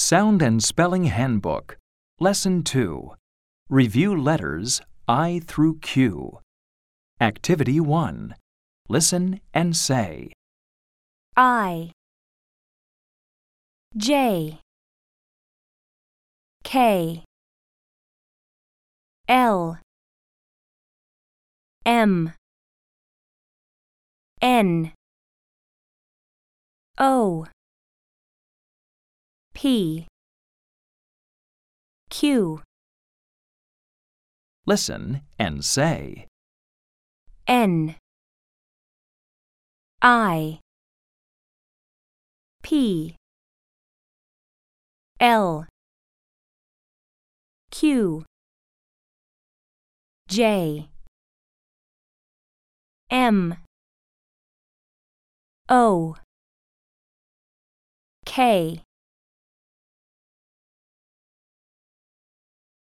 Sound and Spelling Handbook, Lesson 2. Review letters I through Q. Activity 1. Listen and say. I, J, K, L, M, N, O, P, Q. Listen and say. N, I, P, L, Q, J, M, O, K,